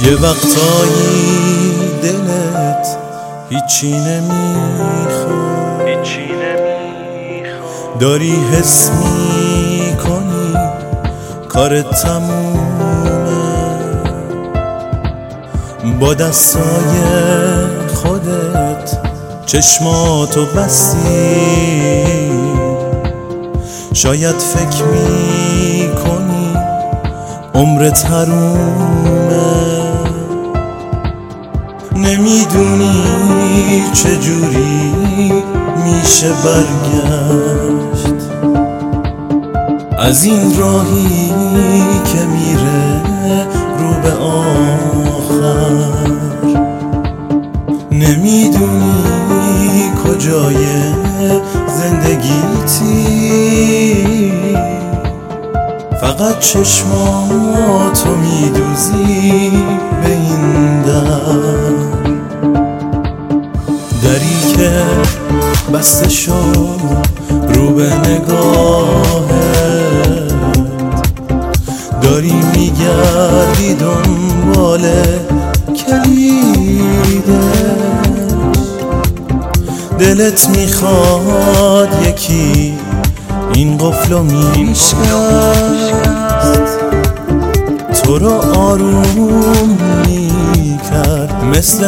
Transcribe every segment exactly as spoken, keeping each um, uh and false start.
یه وقتایی دلت هیچی نمیخواد، داری حس میکنی کارت تمومه، با دستای خودت چشماتو بستی، شاید فکر میکنی عمرت حرومه، نمیدونی چجوری میشه برگشت از این راهی که میره رو به آخر، نمیدونی کجای زندگیتی، فقط چشماتو میدوزی به این در، دری که بسته شد رو به نگاهت، داری میگردی دنبال کلیدش، دلت میخواد یکی این قفلو میشکست، تو رو آروم میکرد مثل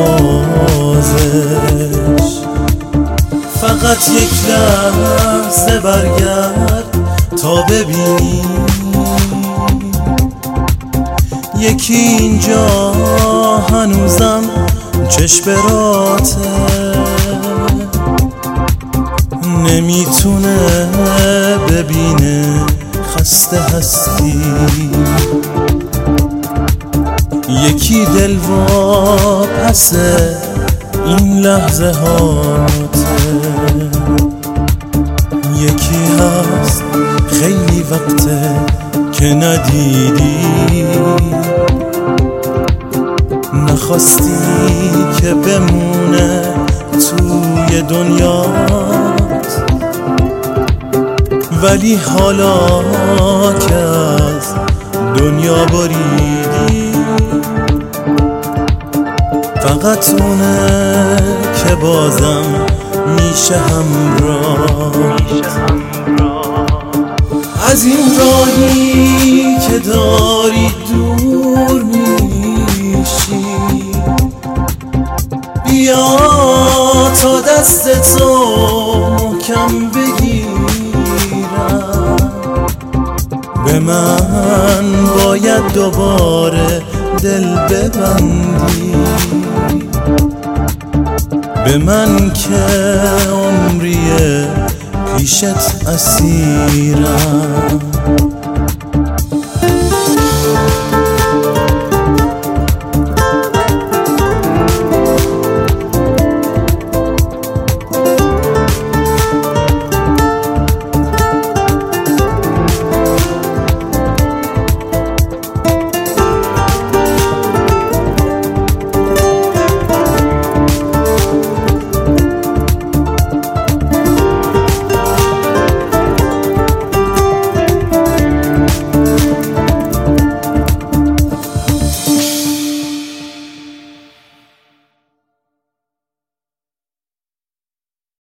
نوازش، فقط یک لحظه برگرد تا ببینی یکی اینجا هنوزم چشمراته، نمیتونه ببینه خسته هستی، یکی دل واپس این لحظه هاته، یکی هست خیلی وقته که ندیدی، نخواستی که بمونه توی دنیات، ولی حالا که از دنیا بریدی، فقط اونه که بازم میشه همراه از این راهی که داری دور میشی، بیا تا دستتو محکم بگیرم، به من باید دوباره دل ببندی، به من که عمریه پیشت اسیرم.